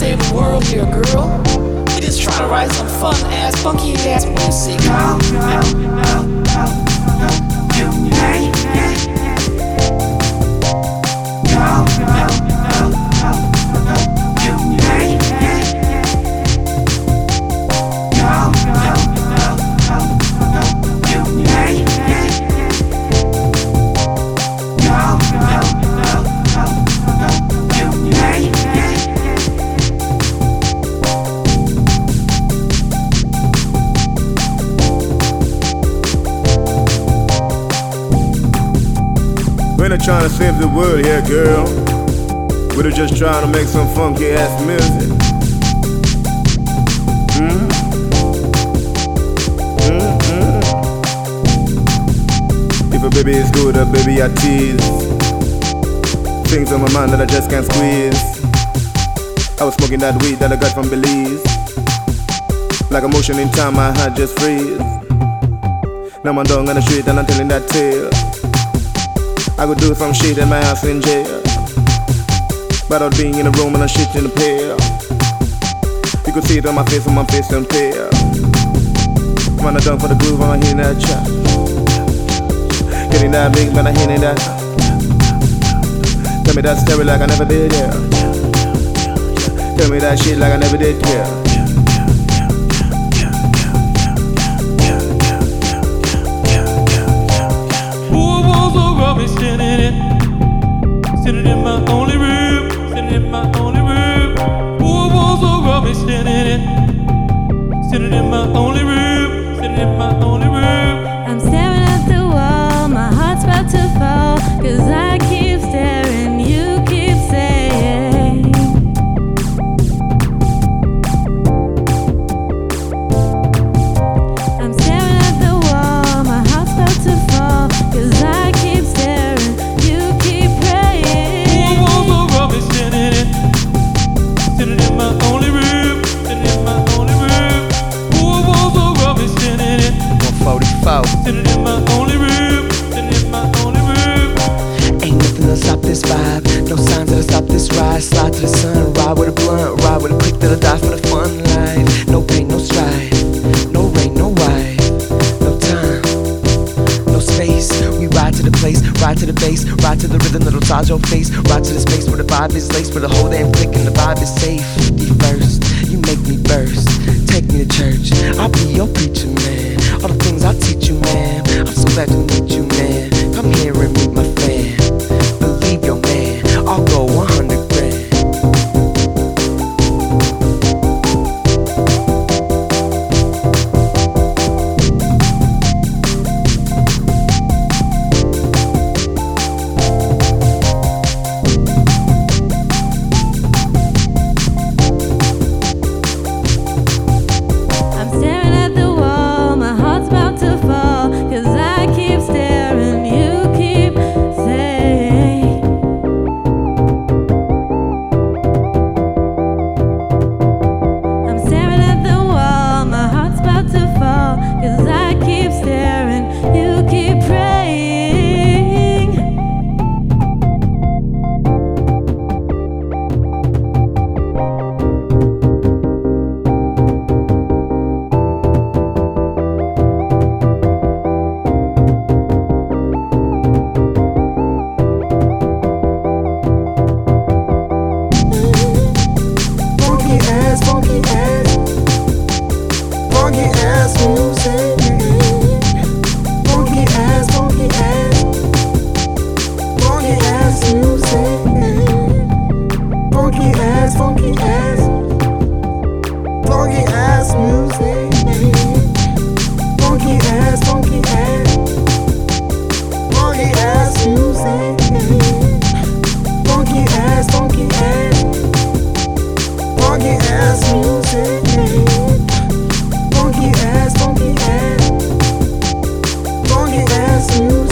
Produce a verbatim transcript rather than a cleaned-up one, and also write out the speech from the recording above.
save the world here, girl. We just trying to write some fun ass, funky ass music. We're not trying to save the world here, girl. We're just trying to make some funky ass music. Mm-hmm. Mm-hmm. If a baby is good, a baby I tease. Things on my mind that I just can't squeeze. I was smoking that weed that I got from Belize. Like a motion in time, my heart just freeze. Now I'm down on the street and I'm telling that tale. I could do some shit in my house in jail, but out being in a room and I'm shit in the pail. You could see it on my face when my face and pale. When I done for the groove, I'm hitting that chop. Getting that big, man, I'm hitting that. Tell me that story like I never did, yeah. Tell me that shit like I never did, yeah. Sitting in, sitting in my only room, sitting in my only room. Who was so rubbish? Sitting in, sitting in my only room, sitting in my only room. I'm staring at the wall, my heart's about to fall, 'cause I keep staring, you keep saying I'm staring at the wall, my heart's about to fall, 'cause I keep staring, you keep praying. Who was so rubbish? Sitting in, sitting in my only room, sitting in my only room. Who was so rubbish? Sitting in, one forty-four. sitting in my only room, sitting in my only room. Ain't nothing to stop this vibe, no signs that'll stop this ride. Slide to the sun, ride with a blunt, ride with a quick that'll die for the fun life. No pain, no strife, no rain, no wife, no time, no space. We ride to the place, ride to the base, ride to the rhythm that'll massage your face. Ride to the space where the vibe is laced, where the whole damn click and the vibe is safe. First, you make me burst, take me to church, I'll be your preacher, man. All the things I'll teach you, man. I'm so glad to meet you, man. Come here and meet my fan. Believe your man, I'll go one hundred grand. I'm staring at the wall, my heart's about to fall, 'cause I keep staring, you keep saying I'm staring at the wall, my heart's about to fall, 'cause I keep staring, you keep praying. Funky ass, funky ass, funky ass music. Funky ass, funky ass, funky ass music. Funky ass, funky ass, funky ass music. Funky ass, funky ass, funky ass music. Funky ass, funky ass. Funky ass music, funky ass, funky ass, funky ass music.